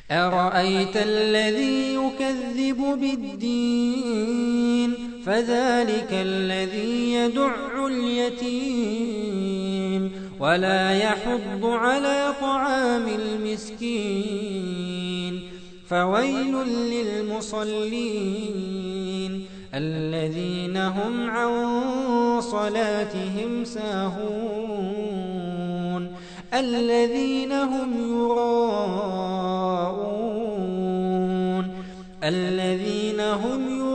أرأيت الذي يكذب بالدين فذلك الذي يدع اليتيم ولا يحض على طعام المسكين فويل للمصلين الذين هم عن صلاتهم ساهون الذين هم يراءون